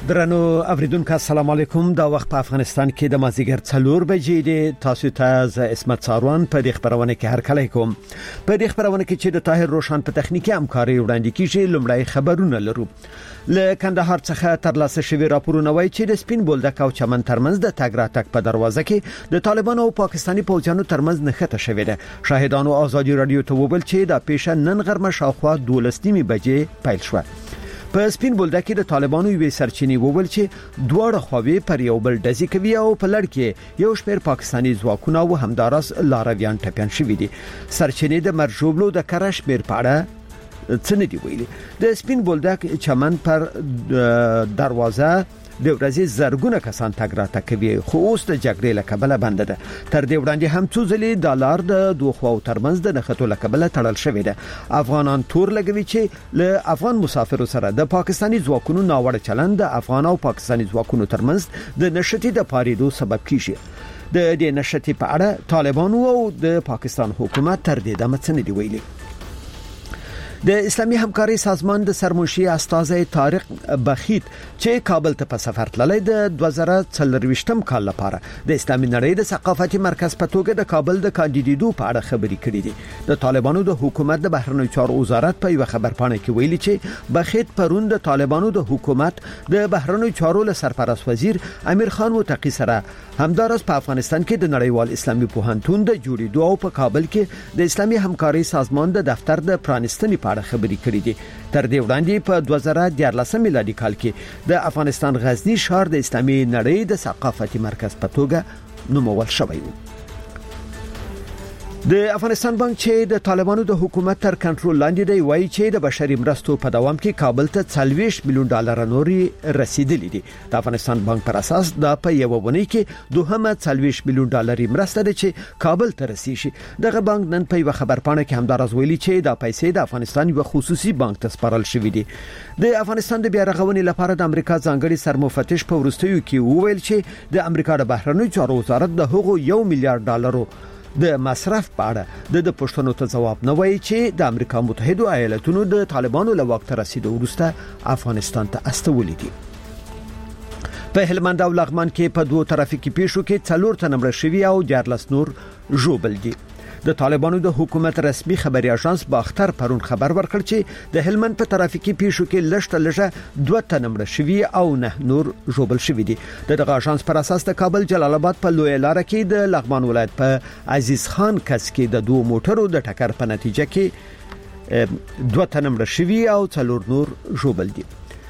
درنو اوریدونکو السلام علیکم. دا وخت په افغانستان کې د مازیګر 4 بجې دی. تاسو ته ز اسمت ساروان په دې خبرونه کې هر کله کوم. په دې خبرونه کې چې د طاهر روشن په تخنیکی همکاري وړاندې کیږي. لومړی خبرونه لرو. له کندهار څخه ترلاسه شوی راپورونه وایي چې د سپین بولدک او چمن ترمنځ د تګ راتګ په دروازه کې د طالبانو او پاکستاني پوځیانو ترمنځ نښته شوې ده. شاهدانو ازادي رادیو ته وویل چې دا پیښه نن غرمه شاوخوا 12 بجې پیل شوه. په سپین بولدک کې د طالبانو یوې سرچینې وویل چې دواړه خواوې پر یو بل ډزې کوي او په لړ کې یو شمېر پاکستاني ځواکونه او همدارس لارویان ټپيان شوي دي. سرچینې د مرجوبلو د کره شمېر په اړه څه نه دی ویلي. د سپین بولدک چمن پر دروازه د ورځې زرګونه کسان تګ راتګ کوي، خو اوس د جګړې له کبله بند ده. تر دې وړاندې هم څو ځلې ډالر د دوه خواو ترمنځ د نښتو له کبله تړل شوی ده. افغانان تور لګوي چې له افغان مسافرو سره د پاکستاني ځواکونو ناوړه چلند د افغان او پاکستاني ځواکونو ترمنځ د نښتې د پاریدو سبب کیږي. د دې نښتې په اړه طالبانو او د پاکستان حکومت تر دې دمه څه نه دی ویلي. د اسلامي همکاري سازمان د سرمنشي استاذ طارق بخیت چې کابل ته په سفر تللی د 2024م کال لپاره د اسلامي نړۍ د ثقافتي مرکز په توګه د کابل د کاندیدېدو په اړه خبري کړې دي. د طالبانو د حکومت د بهرنیو چارو وزارت په یو خبرپاڼه کې ویلي چې بخیت پرون د طالبانو د حکومت د بهرنیو چارو له سرپرست وزیر امیر خان متقی سره همدارس په افغانستان کې د نړیوال اسلامي پوهنتون د جوړېدو او په کابل کې د اسلامي همکاري سازمان د دفتر د پرانستنې په اړه خبري کړې دي. تر دې وړاندې په 2014 میلادي کال کې د افغانستان غزنی ښار د اسلامي نړۍ د ثقافتي مرکز په توګه نومول شوی و. د افغانستان بانک چې د طالبانو د حکومت تر کنټرول لاندې دی وایي چې د بشري مرستو په دوام کې کابل ته 40 میلیون ډالر نوري رسیدلې دي. د افغانستان بانک پر اساس دا په یو ونی کې دوهمه 40 میلیون ډالر مرسته ده چې کابل ته رسیږي. دغه بانک نن په یو خبرپاڼه کې همدارز ویلي چې دا پیسې د افغانستان یو خصوصي بانک ته سپارل شوې دي. د افغانستان د بیا رغونې لپاره د امریکا ځانګړي سرمفتش په ورستیو کې وویل چې د امریکا د بهرنیو چارو وزارت د هغو 1 میلیارډ ډالرو د مصرف په اړه د پښتنو ته جواب نه وایي چې د امریکا متحده ایالاتونو د طالبانو له واک ته رسیدو وروسته افغانستان ته استولې دي. په هلمند او لغمان کې په دوه ترافیکي پیښو کې 4 تنه مړه شوي او 14 نور ژوبل دي. د طالبانو د حکومت رسمي خبري اژانس باختر پرون خبر ورکړ چې د هلمند په ترافیکي پیښو کې لږه 2 تنه مړه شوي او 9 نور ژوبل شوي دي. دغه اژانس پر اساس د کابل جلال آباد په لوی لار کې د لغمان ولایت په عزیز خان کس کې د دوه موټرو د ټکر په نتیجه کې 2 تنه مړه شوي او 4 نور ژوبل دي.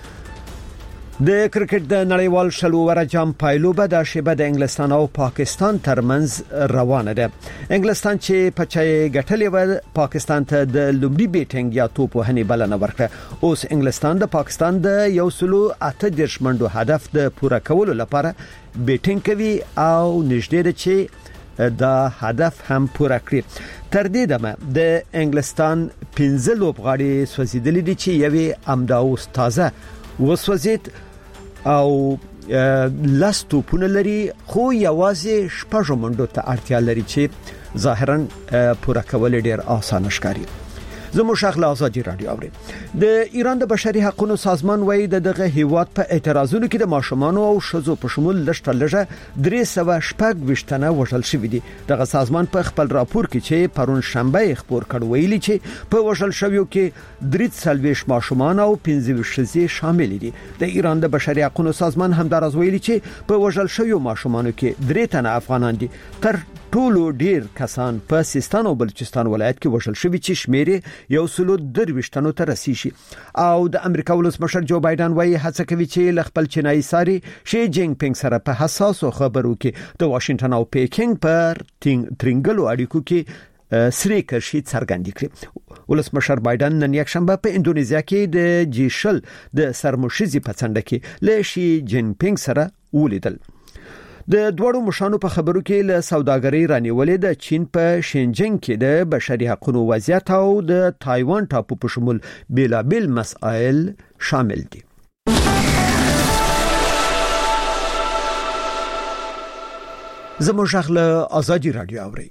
د کرکټ د نړیوال شلووره جام پایلوبه د شیبه د انګلستان او پاکستان ترمنځ روانه ده. انګلستان چې پچای غټلې و پاکستان ته د لومړي بیټینګ یا توپ وهنې بلنه ورکړه. اوس انګلستان د پاکستان د 138 منډو هدف د پوره کولو لپاره بیټینګ کوي او نږدې ده چې دا هدف هم پوره کړي. تر دې دمه د انګلستان 15 لوبغاړي سوځیدلې دي چې یوې امداوس تازه وسوځید او لاستو پونه لري، خو یوازې شپږ منډو ته اړتیا لري چې ظاهرا پوره کول ډیر آسان ښکاري. زموږ شغله ازادي رادیو اوري. د ایران د بشري حقوقو سازمان وایي دغه هیواد په اعتراضونو کې د ماشومان او شذو په شمول لږه 320 تنه وژل شوي دي. دغه سازمان په خپل راپور کې چې پرون شنبه خبر کړ ویلي چې په وژل شویو کې 340 ماشومان او 15 شذې شامل دي. د ایران د بشري حقوقو سازمان همدارز ویلي چې په وژل شویو ماشومانو کې 3 تنه افغانان دي. تر ټولو ډیر کسان په سیستان او بلوچستان ولایت کې وژل شوي چې شمیر 130 تنو ته رسیږي. او د امریکا ولسمشر جو بایدن وایي هڅه کوي چې خپل چینایي ساري شي جینګ پینګ سره په حساسو خبرو کې د واشنگټن او پیکینګ پر ترنګلو اړیکو کې سری کرشي څرګندې کړې. ولسمشر بایدن نن یک شنبه په اندونیزیا کې د جیشل د سرمشيزي په څنډه کې له شي جینګ پینګ سره ولیدل. د دوړو مشانو په خبرو کې له سوداګرۍ رانیولې د چین په شینجنګ کې د بشري حقوقو وضعیت او د تایوان ټاپو په شمول بیلابل مسائل شامل دي. زموږ شغله ازادي رادیو اوري.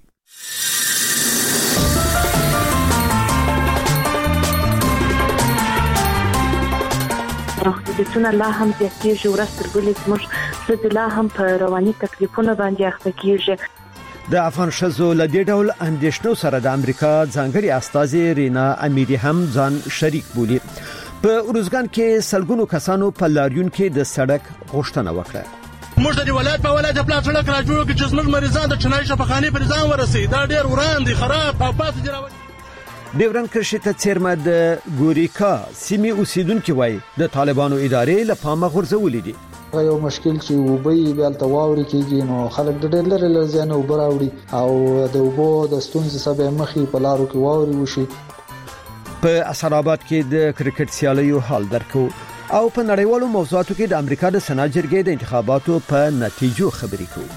محدودیتونه لا هم زیاتېږي، ورځ تر بلې زموږ ښځې لا هم په رواني تکلیفونو باندې اخته کېږي. د افغان ښځو له دې ډول اندېښنو سره د امریکا ځانګړي استازي رینا امیری هم ځان شریک بولي. په اروزګان کې سلګونو کسانو په لاریون کې د سړک غوښتنه وکړه. موږ د ولایت په ولایت په سړک راجوړ کې چې زموږ مریضان د چنای شفاخانه پر ځان ورسي، دا ډېر وران دي، خراب او پاتې دي. ډیورن کرشي ته چیرمه د ګوریکا سیمې اوسیدونکو وای د طالبانو ادارې له پامه غورځولې دي. یو مشکل چې وبې بیلته واوري کېږي نو خلک د ډېر لري لزانه وبراوړي او د وبو د ستونزې سبب مخې په لارو کې واوري وشي. په اسراباد کې د کرکټ سیالیو حال درکو او په نړیوالو موضوعاتو کې د امریکا د سنا جرګې د انتخاباتو په نتیجو خبرې کوو.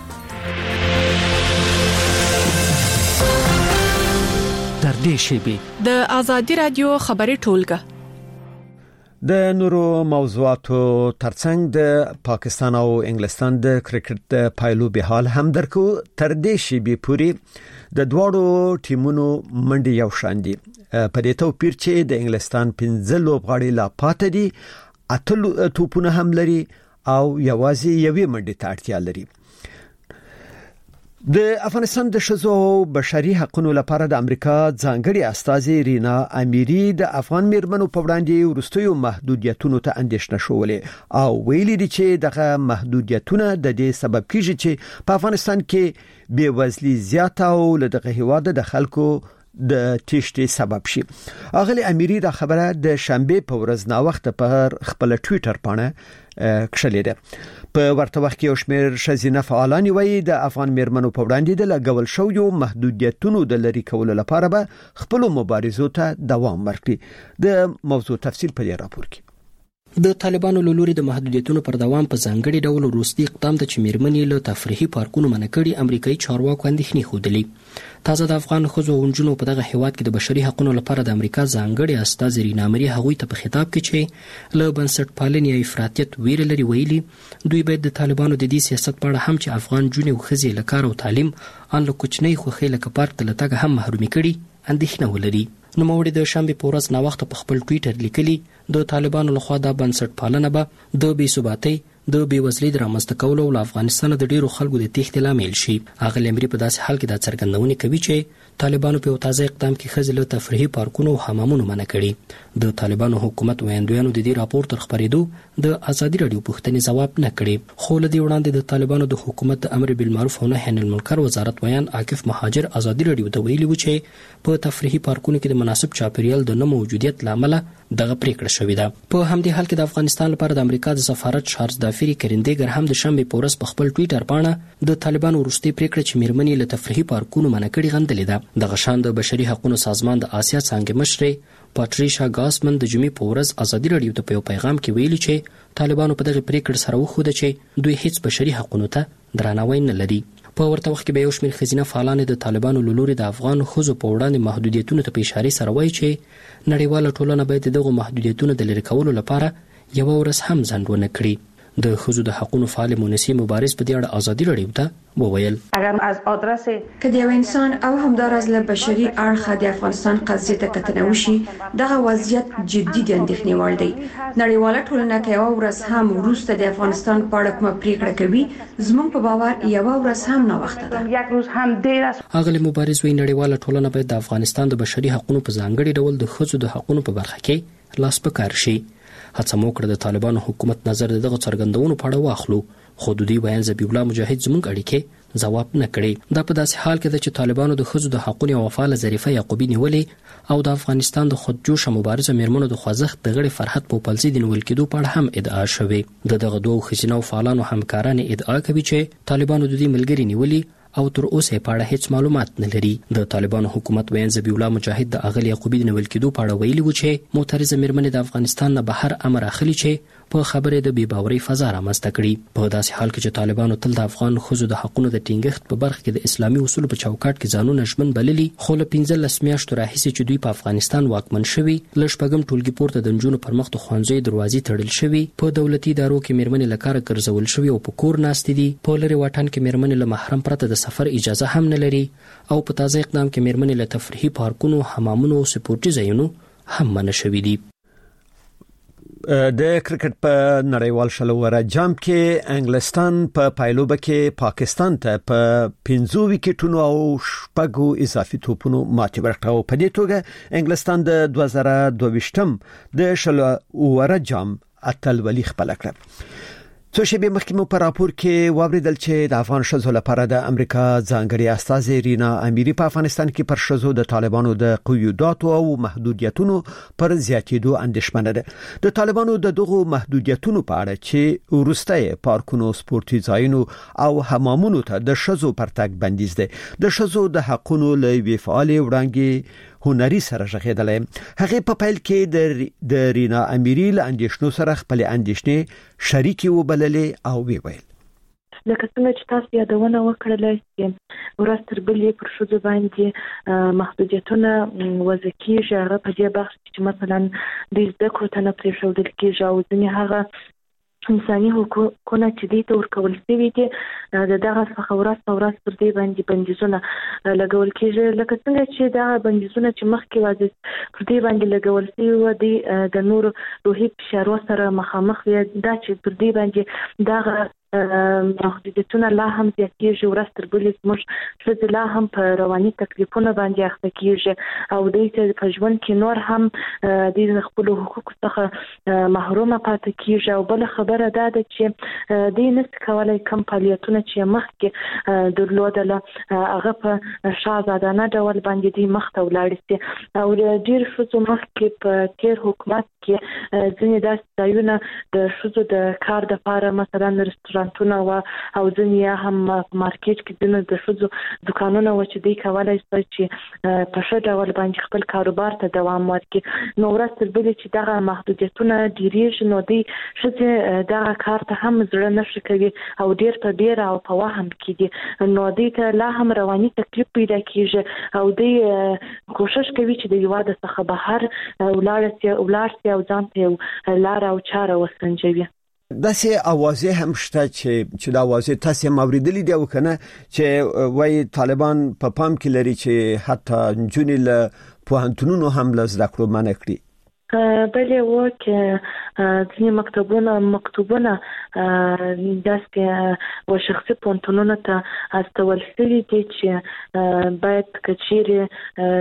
در دې شیبه د ازادي رادیو خبري ټولګه د نورو موضوعاتو ترڅنګ د پاکستان او انګلستان د کرکټ پایلو به حال هم درکو. تر دې شیبه پوری د دواړو ټیمونو منډي یو شان دي، په دې توپیر چې د انګلستان 15 لوبغاړي لا پاتې دي، اتل توپونه هم لري او یوازې یوې منډي ته اړتیا لري. د افغانستان د ښځو بشري حقوقو لپاره د امریکا ځانګړي استازي رینا امیری د افغان میرمنو په وړاندې ورستیو محدودیتونو ته اندېښنه شولې او ویلي دي چې دغه محدودیتونه د دې سبب کیږي چې په افغانستان کې بېوزلي زیاته او دغه هیواد د خلکو د تیښتې سبب شي. اغلی امیری دا خبره د شنبه په ورځ نا وخت په خپل ټوئیټر باندې کښلې ده. په ورته وخت کې یو شمېر ښځینه فعالان وایي د افغان میرمنو په وړاندې د لګول شویو محدودیتونو د لرې کولو لپاره به خپل مبارزو ته دوام ورکړي. د موضوع تفصیل په دې راپور کې. د طالبانو له لوري د محدودیتونو پر دوام په ځانګړي ډول وروستي اقدام د چې میرمنې له تفریحي پارکونو منع کړي امریکایي چارواکو اندېښنې ښودلې. تازه د افغان ښځو او نجونو په دغه هیواد کې د بشري حقوقو لپاره د امریکا ځانګړي استازي رینا امیری هغوی ته په خطاب کې چې له بنسټپالنې یا افراطیت ویره لري ویلي دوی باید د طالبانو د دې سیاست په اړه هم چې افغان جونې او ښځې له کار او تعلیم ان له کوچنۍ خوښۍ لکه پارک ته له تګ هم محرومي کړي اندېښنه ولري. نوموړي د شنبه په ورځ نا وخت په خپل ټوئیټر لیکلي د طالبانو لخوا د بنسټپالنه به د بې ثباتۍ د بېوزلۍ د رامنځته کولو او افغانستان د ډیرو خلکو د تېښتې لامل شي. اغلی امیری په داسې حال کې دا څرګندونه کوي چې طالبانو په تازه اقدام کې ښځې له تفریحي پارکونو او حمامونو منع کړي. د طالبانو حکومت ویاندویانو د دې راپور تر خبرېدو د ازادي رادیو پوښتنې ځواب نه کړي. خو له دې وړاندې د طالبانو د حکومت د امر بالمعروف او نهي عن المنکر وزارت ویان عاکف مهاجر ازادي رادیو ته ویلي و چې په تفریحي پارکونو کې د مناسب چاپیریال د نه موجودیت لامل دغه پریکړه شوې ده. په همدې حال کې د افغانستان لپاره د امریکا د سفارت شارز دافری کرندګر هم د شنبه په ورځ په خپل ټوئیټر باندې د طالبانو وروستي پریکړه چې میرمنې له تفریحي پارکونو منع کړي غندلې ده. دغه شان د بشري حقوقو سازمان د آسیا څنګه مشر پاتریشا ګاسمن د جمعې په ورځ ازادي رادیو ته په پیغام کې ویلي چې طالبانو په دغه پریکړه سره وښوده چې دوی هیڅ بشري حقوقو ته درناوی نه لري. په ورته وخت کې به یو شمېر ښځینه فعالان د طالبانو له لوري د افغان ښځو په وړاندې محدودیتونو ته په اشاره سره وایي چې نړیواله ټولنه باید دغه محدودیتونو د لرې کولو لپاره یو ورځ هم ځنډ ونه کړي. د ښځو د حقوقو فعال مونسی مبارز په دې اړه ازادي رادیو ته وویل اگر از آدرس که د یو انسان او همدارز له بشري اړخه د افغانستان قضیې ته کتنه وشي دغه وضعیت جدي د اندېښنې وړ دی. نړیواله ټولنه که یو ورځ هم وروسته د افغانستان په اړه کومه پریکړه کوي زموږ په باور یو ورځ هم ناوخته ده. یک روز هم دیر است. اغلی مبارز وی نړیواله ټولنه باید د افغانستان د بشري حقوقو په ځانګړي ډول د ښځو د حقوقو په برخه کې لاس په کار شي. هڅه مو کړې د طالبانو حکومت نظر دغه څرګندونو په اړه واخلو خو د دې بیان ذبیح الله مجاهد زموږ اړیکې ځواب نه کړي. دا په داسې حال کې ده چې طالبانو د ښځو د حقوقو او فعال ظریفه یعقوبی نیولې او د افغانستان د خودجوشه مبارزه میرمنو د خوځښت د غړي فرحت پوپلزي د نیول کېدو په اړه هم ادعا شوې. دغه دوه ښځینه فعالانو همکاران ادعا کوي چې طالبانو د دې ملګری نیولې او تر اوسه په اړه هیڅ معلومات نه لري. د طالبانو حکومت ویان ذبیح الله مجاهد د اغلی یعقوبی د نیول کېدو په اړه ویلي و چې معترضه میرمنې د افغانستان نه بهر امر اخلي چې په خبره د بیباوري فضا رامنځته کړي. په داسې حال کې چې طالبانو تل د افغان ښځو د حقوقو د ټینګښت په برخه کې د اسلامي اصولو په چوکاټ کې ځانونه ژمن بللي خو له 15 میاشتو راهیسې چې دوی په افغانستان واکمن شوي له شپږم ټولګي پورته د نجونو پر مخ د ښوونځیو دروازې تړل شوي په دولتي ادارو کې میرمنې له کاره ګرځول شوي او په کور ناستې دي. په لرې واټن کې میرمنې له محرم پرته د سفر اجازه هم نه لري او په تازه اقدام کې میرمنې له تفریحي پارکونو حمامونو او سپورټي ځایونو هم منع شوي دي. د کرکټ په نړیوال شلوره جام کې انګلستان په پایلوبه کې پاکستان ته په 15 وکټونو او شپږو اضافي توپونو ماتې ورکړه. په دې توګه انګلستان د 2022م د شلوره جام اتلولي خپل کړ. څو شېبې مخکې مو په راپور کې واوریدل چې د افغان شذو لپاره د امریکا ځانګړي استازي رینا اميري په افغانستان کې پر شذو د طالبانو د قیوداتو او محدودیتونو پر زیاتېدو اندېښمنه ده. د طالبانو د دغو محدودیتونو په اړه چې ورسته پارکونو، سپورتي ځایونو او حمامونو ته د شذو پرتګ بندیز ده. د شذو د حقونو لوي فعال وړاندې هنري سره ژغېدلې. هغه په پیل کې د رینا اميري له اندېښنو سره خپل اندېښنې شریکي وبللې او ویل لکه څنګه چې تاسو یادونه وکړله چې ورستر بلې پر شذو باندې محدودیتونه وضع کیږي. هغه په دې بحث چې مثلا د زده کړو ته نه پرېښودل کیږي او ځینې هغه انساني حقوقونه چې دې ته ورکول شوي دي د دغه څخه ورځ پر دې باندې بندیزونه لګول کیږي. لکه څنګه چې دا بندیزونه چې مخکې واځي پر دې باندې لګول شوي و د نور روحي فشارو سره مخامخ وي، دا چې پر دې باندې دغه محدودیتونه لا هم زیاتېږي. ورستر بلې زموږ ښځې لا هم په رواني تکلیفونه باندې اخته کیږي او دوی ته په ژوند کې نور هم د خپل حقوقو څخه محرومه پاتې کیږي. او بل خبره دا ده چې دوی نشي کولای کوم فعالیتونه چې مخکې درلودل هغه په شاهزادانه ډول باندې دوی مخ ته ولاړ شي. او ډیر ښځو مخکې په تیر حکومت کې ځینې داسې ځایونه د ښځو د کار لپاره مثلا رستورانتونه او ځینې هم مارکیټ کې ځینې د ښځو دکانونه و چې دوی کولای شي چې په ښه ډول باندې خپل کاروبار ته دوام ورکړي. نو ورستر بلې چې دغه محدودیتونه ډیریږي نو دوی ښځې دغه کار ته هم زړه نشي کوي او ډیر په ډیر او په وهم کې دي. نو دوی ته لا هم رواني تکلیف پیدا کیږي او دوی کوشش کوي چې د هیواد څخه بهر ولاړ شي او ځان ته لار او چاره وسنجوي. داسې اوازې هم شته چې د اوازې تاسو موریدلې دی او کنه چې وای طالبان په پام کې لري چې حتی جنې له پوهنتونونو هم له زده کړو منع کړي. بلې و کې ځینې مکتوبونه داسې و شخصي پوهنتونونو ته استول شوي دي چې باید کچېرې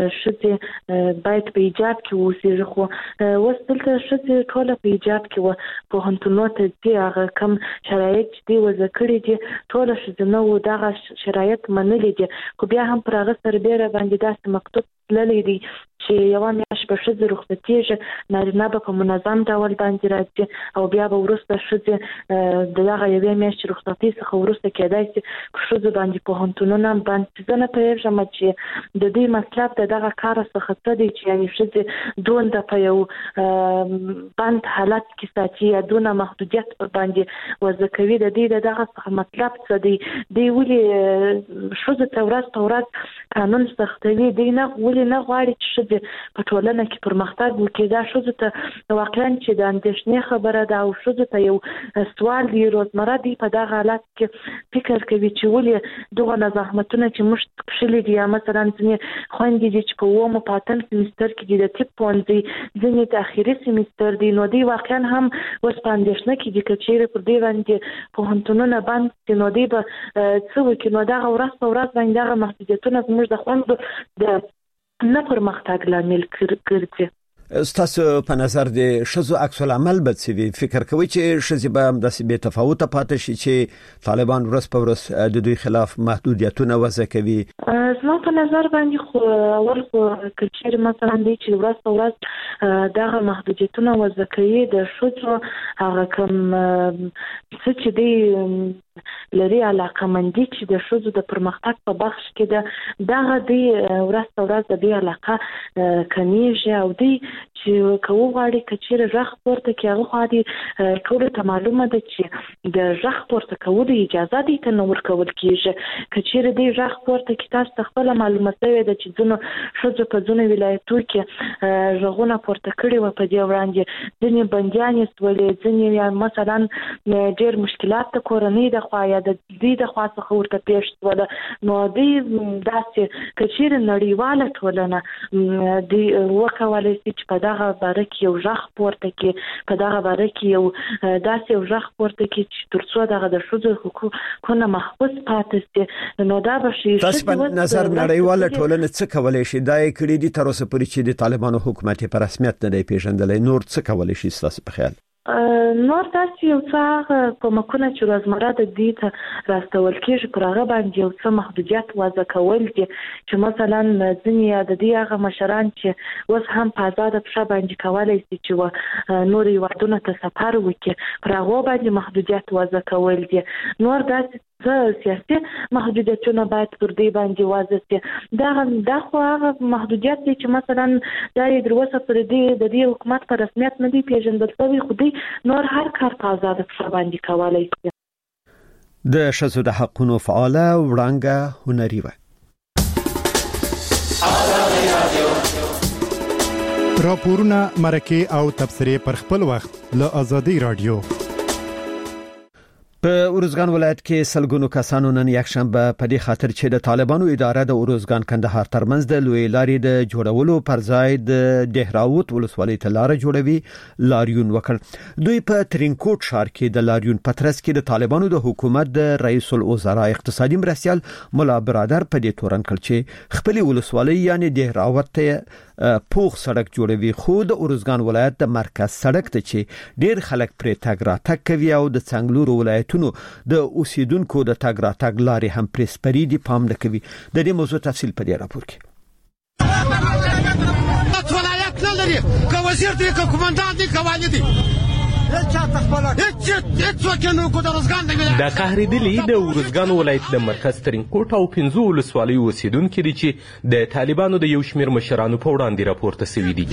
ښځې باید په ایجاب کې اوسېږي. خو اوس دلته ښځې ټوله په ایجاب کې و پوهنتونونو ته ځي. هغه کوم شرایط چې دوی وضع کړي دي ټوله ښځینه و دغه شرایط منلي دي. خو بیا هم پر هغه سربیره باندې داسې مکتوب تللی دی چې یوه میاشت به ښځې رخصتېږي، نارینه به په منظم ډول باندې راځي او بیا به وروسته ښځې د دغه یوې میاشتې رخصتۍ څخه وروسته کېدای شي په ښځو باندې پوهنتونونه بند شي. زه نه پوهېږم چې د دوی مطلب د دغه کار څخه څه دی چې یعنې ښځې دومره په یو بند حالت کې ساتي یا دونه محدودیت باندې وضع کوي. د دوی د دغه څخه مطلب څه دی؟ دوی ولې ښځو ته ورځ په ورځ قانون سختوي؟ دوی ولې نه غواړي چې ښځې په ټولنه کې پرمختګ وکړي؟ دا ښځو ته واقعا چې د اندېښنې خبره ده او ښځو ته یو سوال دی. روزمره دی په دغه حالت کې فکر کوي چې ولې دغه زحمتونه چې موږ کښلي دي، یا مثلا ځینې خویندې دي چې په 9 په 8 سمستر کې دي د طب پوهنځي، ځینې د اخري سمستر دي. نو دوی واقعا هم اوس په اندېښنه کې دي که چېرې پر دې باندې پوهنتونونه بند شي نو دوی به څه وکړي. نو دغه ورځ په ورځ باندې دغه محدودیتونه زموږ د خویندو د نه پرمختګ لامل ګرځي. ستاسو په نظر د ښځو عکس العمل به څه وي؟ فکر کوي چې ښځې به هم داسې بې تفاوته پاتې شي چې طالبان ورځ په ورځ د دوی خلاف محدودیتونه وضع کوي؟ زما په نظر باندې خو اول خو که چېرې مثلا دی چې ورځ په ورځ دغه محدودیتونه وضع کوي د ښځو هغه کوم څه چې دی لري علاقمندي چې د ښځو د پرمختګ په بخش کې ده دغه دی ورځ په ورځ د دې علاقه کمیږي او دی چې که وغواړي که چېرې غږ پورته کړي هغه خوا دې ټولو ته معلومه ده چې د غږ پورته کولو اجازه دې ته نه ورکول کېږي. که چېرې دې غږ پورته کړي تاسو ته خپله معلومه شوې ده چې ځینو ښځو په ځینو ولایتو کې غږونه پورته کړي وه په دې وړاندې، ځینې بندیانې شولې، ځینې مثلا ډېر مشکلات د کورنۍ د خوا یا د دې د خوا څخه ورته پیښ شوه نو دې داسې کچیر نړیواله ټولنه د وکولای شي چې په دغه باره کې یو ژغ پورته کړي په دغه باره کې یو داسې یو ژغ پورته کړي چې ترڅو دغه د ښځو حقوقونه محفوظ پاتې شي نو دا به شي. تاسو په نظر نړیواله ټولنه څه کولای شي دا یې کړي دي تر اوسه پورې چې د طالبانو حکومت په رسمیت نه دی پیژندلی نور څه کولای شي تاسو په خیال؟ نور تاسو یو څه کومکونه چې روزمره د دې ته راستول کېږي پر هغه باندې یو څه محدودیت وضع کول دي چې مثلا ځینې د دې هغه مشران چې اوس هم په آزاده پښه باندې کولی شي چې نور هیوادونو ته سفر وکړي پر هغو باندې محدودیت وضع کول دي. نور داسې سیاسي محدودیتونه باید پر دې باندې وضع شي. دا خو هغه محدودیت دی چې مثلا دا یې تر اوسه پورې د دې حکومت په رسمیت نه دی پیژندل شوی خو دوی نور هر کار په آزاده پښه باندې کولی شي. د ښځو د حقونو فعاله وړانګه هنري وه. راپورونه مرکه او تبصرې پر خپل وخت له آزادۍ رادیو. په اروزګان ولایت کې سلګونو کسانو نن یکشنبه په دې خاطر چې د طالبانو اداره د اروزګان کندهار ترمنځ د لوی لارې د جوړولو پر ځای د دهراوت ولسوالۍ ته لار جوړوي لاریون وکړ. دوی په ترینکوټ ښار کې د لاریون پترس کې د طالبانو د حکومت د رئیس الوزرا اقتصادي مرستیال مولا برادر په دې تورن کړ چې خپل ولسوالۍ یعنی دهراوت ته پوخ سړک جوړوي خو د اروزګان ولایت د مرکز سړک ته چې ډیر خلک پرې تګ راتګ کوي او د څنګلورو ولایتونو د اوسیدونکو د تګ راتګ لارې هم پرې سپری دي پام نه کوي. د دې موضوع تفصیل په دې راپور کې. ولایت نه لري که وزیر دی که کمانډان دی که والی دی د قهردلی د اروزګان ولایت د مرکز ترینکوټ او 15 ولسوالیو اوسیدونکي دي چې د طالبانو د یو شمېر مشرانو په وړاندې راپورته شوي دي.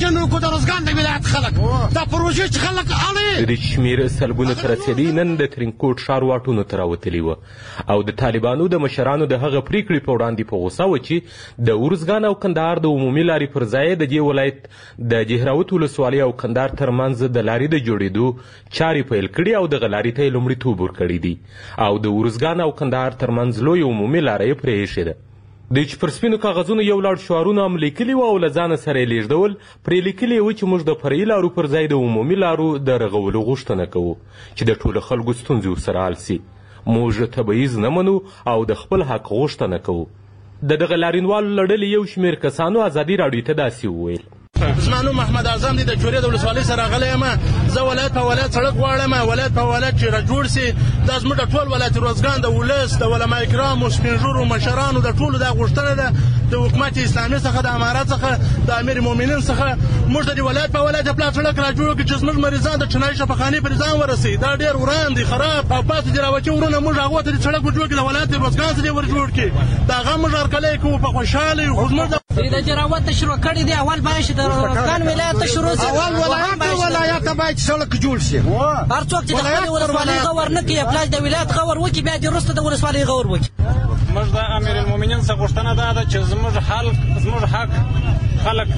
د شمېر سلګونه ته رسېدي نن د ترینکوټ ښار واټونو ته راوتلي وه او د طالبانو د مشرانو د هغه پریکړې په وړاندې په غوسه وه چې د اروزګان او کندهار د عمومي لارې پر ځای د دې ولایت د جهراوت ولسوالۍ او کندهار ترمنځ د لارې د جوړېدو چارې پیل کړي او د غلاري ته لومړیتوب ورکړی دي او د اروزګان او کندهار ترمنځ لوی عمومي لاره یې پرې ایښې ده. د چې پر سپینو کاغذونو یو لړ شعارونه هم لیکلي وو او له ځانه سره یې لیږدول پرې لیکلي وو چې موږ د فرعي لارو پر ځای د عمومي لارو د رغولو غوښتنه کوو چې د ټولو خلکو ستونزې ورسره حل سي. موږ تبعیض نه منو او د خپل حق غوښتنه کوو. د دغه لاریونوالو له ډلې یو شمېر کسانو ازادي راډیو ته داسې وویل. زما نوم محمد اعظم دی د چورې د ولسوالۍ سره راغلی یم. زه ولایت په ولایت سړک غواړم ولایت په ولایت چې راجوړ سي. دا زموږ د ټول ولایت روزګان د ولس د علما کرامو سپین ږیرو مشرانو د ټولو دا غوښتنه ده د حکومت اسلامي څخه د امارات څخه د امیر المؤمنین څخه موږ د ولایت په ولایت پلا سړک راجوړ کړو چې زموږ مریضان د چنای شفاخانې پر ځان ورسي. دا ډیر وران دي خراب او پاتې دي راوچې ورونه موږ هغه ته سړک جوړ کړو د ولایت روزګان څخه ور جوړ کړي دا غو موږ هرکلی کوو په خوشاله خو موږ د جراوت شروع کړی دی اول باید د روزګان ولایت شروع شي اول ولایت باید سړک جوړ شي. هر څوک چې د ولسوالۍ غور نه کوي پلاج د ولایت غور وکي بیا د رسته د ولسوالۍ غور وکي. موږ د امیر المؤمنین څخه غوښتنه ده چې زموږ حق خلک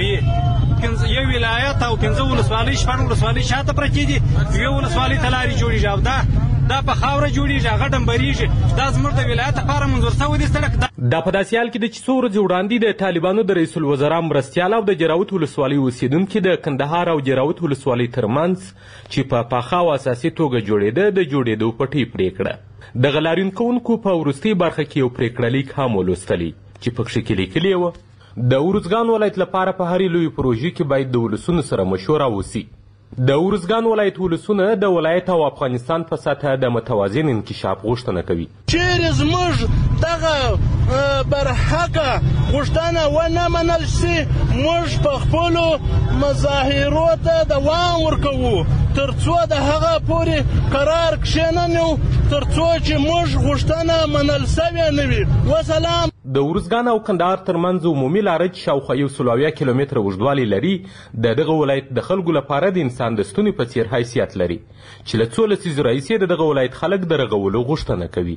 تلپي یو ولایت او 15 ولسوالۍ شپږ ولسوالۍ شاته پرتې دي یو ولسوالۍ ته لارې جوړېږي او دا په خاوره جوړېږي هغه ډمبرېږي دا زموږ د ولایت لپاره منظور شوی دی سړک. دا په داسې حال کې ده چې څو ورځې وړاندې د طالبانو د رئیس الوزرا مرستیال او د جراوت ولسوالۍ اوسیدونکي د کندهار او جراوت ولسوالۍ ترمنځ چې په پاخه او اساسي توګه جوړېده د جوړېدو پټۍ پرې کړه. د لاریون کوونکو په وروستۍ برخه کې یو پرېکړه لیک هم ولوستلی چې پکښې کې لیکلي وه د اروزګان ولایت لپاره په هرې لویې پروژې کې باید د ولسونو سره مشوره وسي. د اروزګان ولایت ولسونه د ولایت او افغانستان په سطحه د متوازن انکشاف غوښتنه کوي. چیرې زموږ دغه برحقه غوښتنه ونه منل شي موږ په خپلو مظاهرو ته دوام ورکوو تر څو د هغه پورې قرار کښېننو تر څو چې موږ غوښتنه منل سوې نه وي. وسلام. د اروزګان او کندهار ترمنځ عمومي لاره چې شاوخوا 120 کیلومتره اوږدوالی لري د دغه ولایت د خلکو لپاره د انسان د ستوني په څیر حیثیت لري چې له څو لسیزو راهیسې د دغه ولایت خلک د رغولو غوښتنه کوي.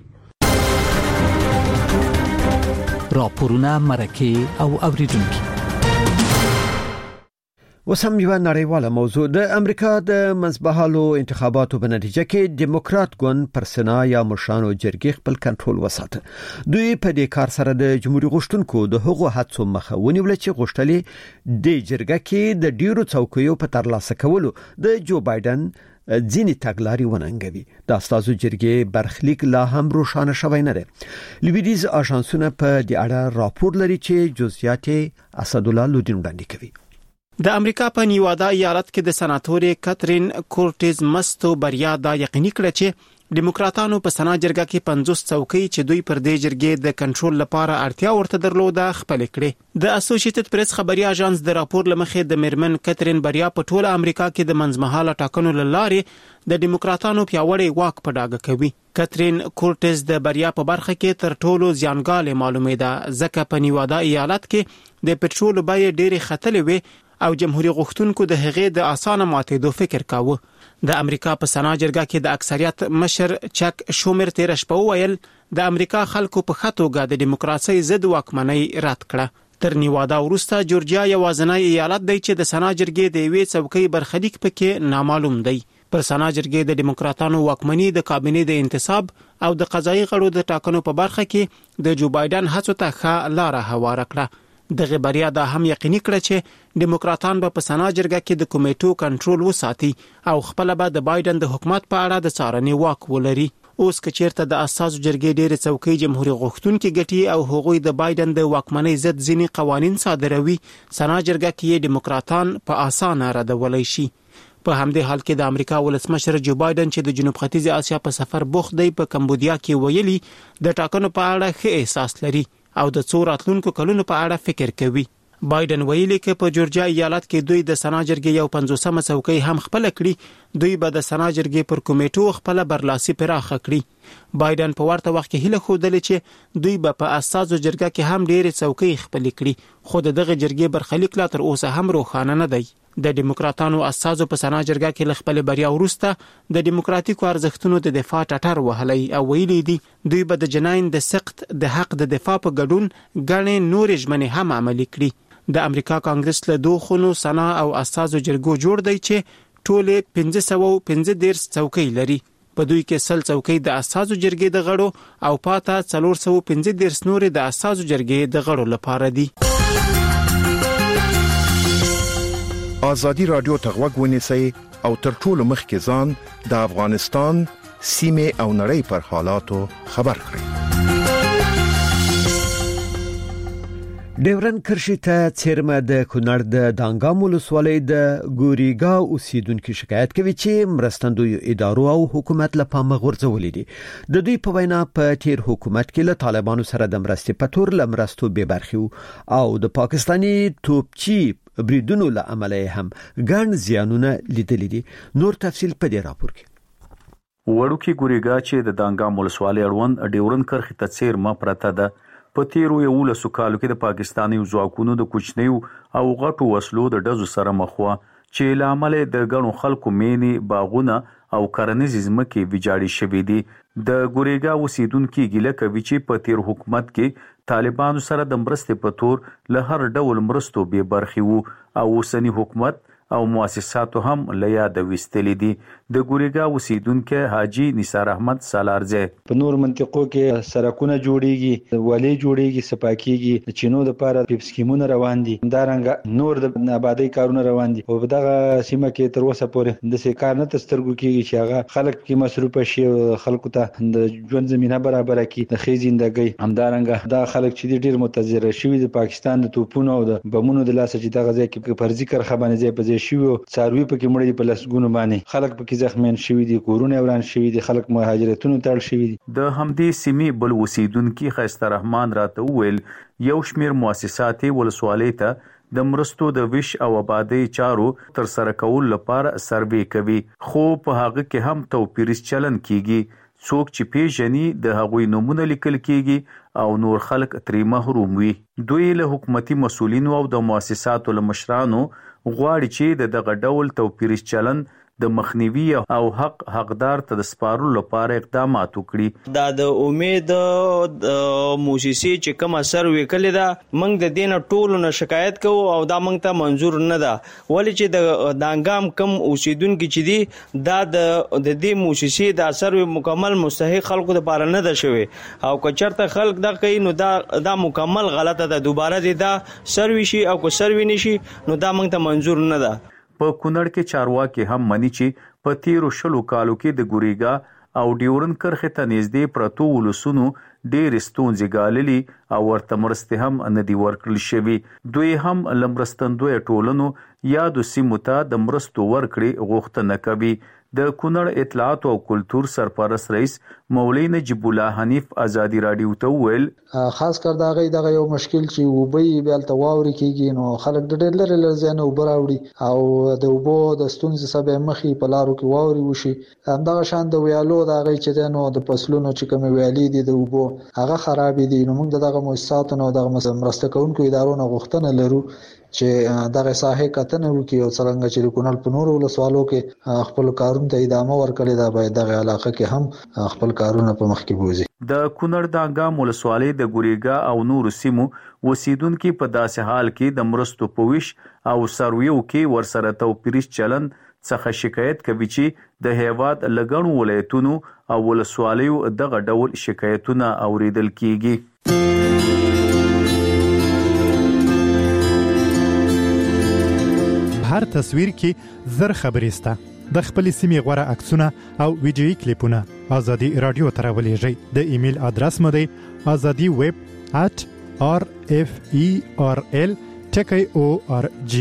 راپورونه مرکې او اوریدونکي. وسم یو نړیواله موضوع د امریکا د منځمهالو انتخاباتو په نتیجه کې دیموکرات ګوند پر سنا یا مشرانو جرګې خپل کنټرول وساته. دوی په دې کار سره د جمهوریت غوښتونکو د هغو هڅو مخه ونیول چې غوښتلې د جرګه کې د ډیرو څوکیو په ترلاسه کولو د جو بایدن ځینې تګلارې وننګوي. د استازو جرګې برخلیک لا هم روښانه شوی نه دی. لویدیز آژانسونه په دې اړه راپور لري چې جزئیات اسد الله لودین وړاندې کوي. د امریکا په نیوادا ایالت کې د سناتورې کاترین کورټیز مستو بریا دا یقیني کړه چې دیموکراتانو په سنا جرګه کې 50 څوکۍ چې دوی پر دې جرګې د کنټرول لپاره اړتیا ورته درلوده خپل کړي. د اسوسییټډ پریس خبري اژانس د راپور لمخې د میرمن کاترین بریا په ټوله امریکا کې د منځمهاله ټاکنو لارې د دیموکراتانو پیاوړی واک په ډاګه کوي. کاترین کورټیز د بریا په برخه کې تر ټولو زیانګاله معلومه ده ځکه په نیوادا ایالت کې د پټرول بیې ډېرې ختلې وي او جمهوریت غوښتونکو د هغې د اسانه ماتېدو فکر کاوه. د امریکا په سنا جرګه کې د اکثریت مشر چک شومر تیر شپه ویل د امریکا خلکو په خاطوګه د دیموکراسي ضد واکمنۍ رد کړه. تر نیوادا وروسته جورجیا یوازینی ایالت دی چې د سنا جرګې د یوې څوکۍ برخلیک پکې نامعلوم دی. پر سنا جرګې د دیموکراتانو واکمنۍ د کابینې د انتصاب او د قضایي غړو د ټاکنو په برخه کې د جو بایدن هڅو ته ښه لار هواره کړه. دغه بریا دا هم یقیني کړه چې دیموکراتان به په سنا جرګه کې د کمیټو کنټرول وساتي او خپل به د بایدن د حکومت په اړه د څارنې واک ولري. اوس که چیرته د اساسو جرګې ډېر څوکۍ جمهوریت غوښتونکي ګټي او هغوی د بایدن د واکمنۍ ضد ځینې قوانين صادروي، سنا جرګه کې دیموکراتان په اسانه ردولای شي. په همدې حال کې د امریکا ولسمشر جو بایدن چې د جنوب ختیځ اسیا په سفر بوخت دی په کمبودیا کې ویلي د ټاکنو په اړه ښه احساس لري او د څو راتلونکو کلونو په اړه فکر کوي. بایدن ویلي چې په جورجیا ایالت کې دوی د سنا جرګې یو 50مه څوکۍ هم خپل کړي، دوی به د سنا جرګې پر کمیټو خپل برلاسي پراخه کړي. بایدن په ورته وخت کې هیله خوده چې دوی به په اساسو جرګه کې هم ډېر څوکۍ خپل کړي، خو دغه جرګې برخلیک لا تر اوسه هم روښانه نه دی. د دیموکراتانو اساسو په سنا جرګه کې خپل بریا وروسته د دیموکراتیکو ارزښتونو د دفاع ټټر وهلی او ویلي دي دوی به د جناین د سخت د حق د دفاع په ګډون غنې نور ژمنې هم عملي کړي. د امریکا کانګرس له دوه خونو سنا او اساسو جرګو جوړ دی چې ټوله 515 څوکۍ لري. په دوی کې 100 څوکۍ د اساسو جرګې د غړو او پاته 415 نور د اساسو جرګې د غړو لپاره دي. آزادی رادیو ته غوږ ونیسئ او تر ټولو مخکې ځان د افغانستان سیمه او نړۍ پر حالاتو خبر کړئ. ډیورن کرشي ته چیرمه د کونړ د دانګام ولسوالۍ د ګوریګا اوسیدونکو شکایت کوي چې مرستندوی ادارو او حکومت له پامه غورځولې دي. د دوی په وینا په تیر حکومت کې له طالبانو سره د مرستې په تور لمرستو به برخي او د پاکستاني توپچی بریدونو له عمله هم ګڼ زیانونه لیدل دي. نور تفصیل په دې راپور کې. وړوکی ګوریګا چې د دانګام ولسوالۍ اړوند ډیورن کرخي ته چیرمه پرته ده، په تیرو 11 کالو کې د پاکستاني ځواکونو د کوچنیو او غټو وسلو د ډزو سره مخ و چې له امله د غنو خلکو مینې باغونه او کرنیز ځمکې ویجاړې شوې دي. د ګوریګا اوسیدونکو ګیله کوي چې په تیر حکومت کې طالبانو سره د مرستې په تور له هر ډول مرستو به برخي وو او اوسنی حکومت او مؤسساتو هم لیا د وستلې دي. د ګوریګا اوسیدونکو حاجی نثار احمد سالارزه په نور منطقو کې سرکونه جوړیږي، ولې جوړیږي، سپاکیږي، د چینو د لپاره پیپ سکیمونه روان دي، همدارنګه نور د آبادی کارونه روان دي. په دغه سیمه کې تر اوسه پورې د سې کار نه تسترګو کېږي چې هغه خلک کې مصروف شي او خلکو ته د ژوند زمينه برابر کړي، د خې زندګۍ. همدارنګه دا خلک چې ډیر متضرر شوي د پاکستان د توپونو او د بمونو د لاسه چې دغه ځای کې پر ذکر خبرونه ځای په ځای شوی، څاروي پکې مړ دي، په لسګونو باندې خلک پکې زخمیان شوي دي، کورونه وران شوي دي، خلک مهاجرتونو تړل شوي دي. د همدې سیمې بل اوسیدونکو خیسته رحمان راته ویل یو شمیر مؤسسات ولسوالۍ ته د مرستو د ویش او آبادی چارو تر سره کول لپاره سروې کوي، خو په هغه کې هم توپیریز چلن کیږي. څوک چې پیژني د هغوی نمونه لیکل کیږي او نور خلک ترې محروم وي. دوی له حکومتي مسولینو او د مؤسساتو له مشرانو غواړي چې دغه ډول توپیریز چلن د مخنیوي او حقدار ته د سپارلو لپاره اقدامات وکړي. دا د امید موسسې چې کوم اثر وکړي دا موږ د دینه ټولو نه شکایت کوو او دا موږ ته منظور نه ده، ولې چې د دانګام کم اوسیدونکو چې دي دا د دې موسسې د اثر مکمل مستحق خلکو لپاره نه ده شوی او که چرته خلک دا کوي نو دا مکمل غلطه ده، دوباره دې دا سروي شي او که سروي نشي نو دا موږ ته منظور نه ده. په کونړ کې چارواکي هم مني چې په تیرو 20 کالو کې د ګوریګا او ډیورن کرخه ته نږدې پرتو ولسونو ډېر ستونزې ګاللي او ورته مرستې هم نه دي ورکړل شوي. دوی هم لمرستندوی ټولنو یا د سیمو ته د مرستو ورکړې غوښتنه کوي. د کونړ اطلاعات او کلتور سرپرست رئیس مولوی نجیب الله حنیف ازادي رادیو ته ویل خاص کر دغه یو مشکل چې وبي بیلته واوري کیږي نو خلک ډېر لري لزانه وبراوړي او د وبو د ستونزې سبب مخې په لارو کې واوري وشي. همدغه شان د ویالو دغه چې نو د فصلونو چې کوم ویالي دي د وبو هغه خراب دي نو موږ دغه مؤسساتو نو دغه مرسته کوونکو ادارو نه غوښتنه لرو چې دغه ساحه کتنه وکړي او څنګه چې کونړ په نورو ولسوالو کې خپل کارونه ته ادامه ورکړي دا باید دغه علاقه کې هم خپل کارونه په مخ کې بوزي. د کونړ دانګام ولسوالۍ د ګوریګا او نورو سیمو اوسیدونکو په داسې حال کې د مرستو په ویش او سرویو کې ورسره توپیریش چلند څخه شکایت کوي چې د هیواد لګڼو ولایتونو او ولسوالیو دغه ډول شکایتونه اوریدل کیږي. هر تصویر کې زر خبرې سته. د خپل سیمې غوره عکسونه او ویډیويي کلیپونه ازادي رادیو ته راولېږئ. د ایمیل ادرس مو دی azadi@rferl.org.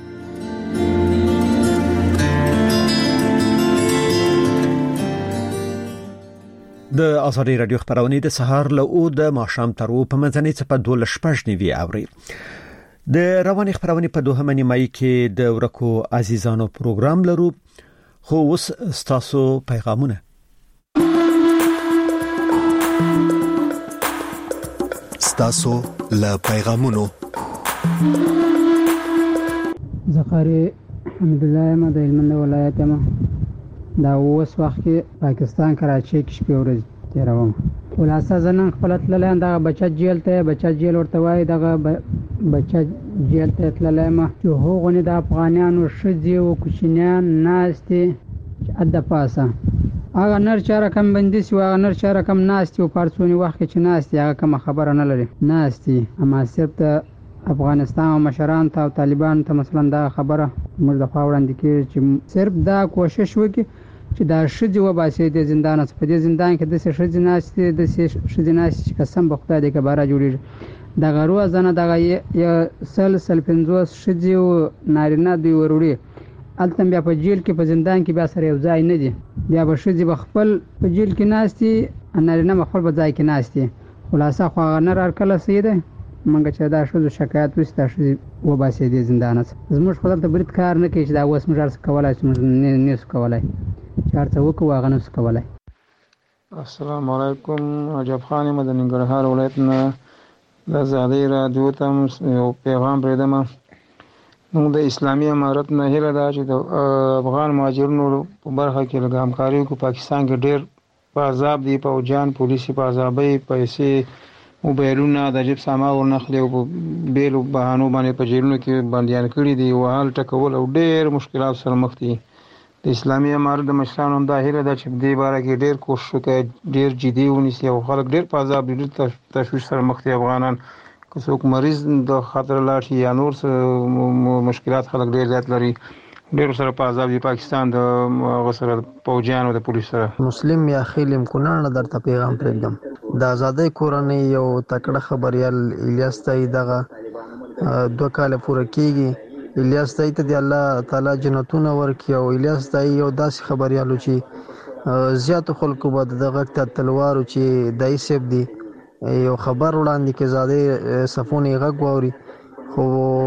د ازادي رادیو خبرونه د سهار له او د ماښام تر او په منځنۍ څپه 12 نیوي اوري. د رواني خبرونه په دوهمه نیمایي کې د ورکو عزیزانو پروګرام لرو، خو اوس ستاسو پیغامونه. ستاسو له پیغامونو زخاري حمدالله ما د هلمند ولایت ما دا اوس وخت کې پاکستان کراچۍ کې شپې ورځې تیروم. خلاصه زنن خپل تللم دغه بچا جیل ورته وای دغه بچا جیل ته تللم چې هغونه د افغانانو شذي او کوچنیان ناشته اده پاسه هغه نر چاره کم بندي سو هغه نر چاره کم ناشته او پارسونی وخت چې ناشته هغه کوم خبره نه لري ناشته اما صرف افغانستان او مشران ته او طالبان ته مثلا دا خبره موږ د فاوړاندې کې چې صرف دا کوشش وکړي چې دا شذ و باسي د زندان په دې زندان کې د شذ ناشته د شذ ناشته قسم په خدای دې کباره جوړیږي د غرو ازنه دغه یا سل 50 شذ او نارینه دی وروړي التم بیا په جیل کې په زندان کې بیا سره یو ځای نه دي بیا به شذ بخپل په جیل کې ناشتي نارینه مخول په ځای کې ناشتي. خلاصه خو نه راکله سیده منګه چې دا شذ شکایت وسته شذ و باسي د زندان زموږ خپل ته برید کار نه کوي چې دا اوس موږ کولای شو نه سو کولای چارته وکړو هغه نه سو کولای. السلام علیکم. عجب خان مدني ګرهار ولایت نه د ازادي رادیو ته یو پیغام پرېدم. موږ د اسلامي امارت نه هیله ده چې د افغان مهاجرینو په برخه کې لږ همکاري وکړو. پاکستان کې ډېر په عذاب دي، پوځیان پولیسي په عذابۍ پیسې موبایلونه د جیب سامان ورنخلي او په بیلو بهانو باندې په جیلونو کې بندیان کړي دي، وهل ټکول او ډېر مشکلات سره مخ دي. د اسلامي امارت د مشرانو هم دا هیله ده چې په دې باره کې ډېر کوشش وکړي، ډېر جدي ونیسي او خلک ډېر په عذاب دي، ډېر تشویش سره مخ دي افغانان. که څوک مریض د خطر لاړ شي یا نور مشکلات خلک ډېر زیات لري، ډېر سره په عذاب دي. پاکستان د غسر پوجانو د پولیس سره مسلم یا خیلم کونړ درته پیغام پرېږدم. د آزادۍ کورنۍ یو تکړه خبريال الیاس تای دغه 2 کال پوره کیږي. الیاس تای ته دی الله تعالی جنتونه ورکړي او الیاس تای یو داسې خبريالو چې زیات خلکو به دغه تلوارو چې دای سیب دی یو خبر وړاندې کې زاده صفونه غږ ووري خو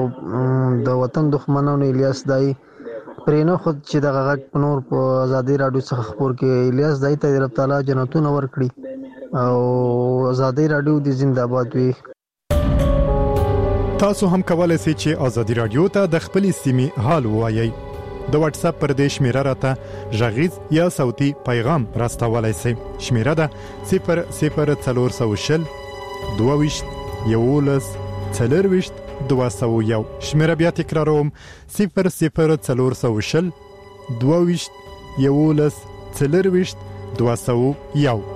د وطن دښمنانو الیاس دای پرینو خود چې دغه غږ نور په آزادي رادیو څخه خبر کې الیاس دای ته رب تعالی جنتونه ورکړي او آزادي رادیو د زنده‌باد وي. تاسو هم کولای شئ چې آزادي رادیو ته د خپل سیمې حال ووایئ. د واتس اپ پر دې شمیره راته غږیز یا صوتي پیغام راستولای شئ. شمیره ده 00400 22 11 40 201. شمیره بیا تکراروم 00400 22 11 40 201.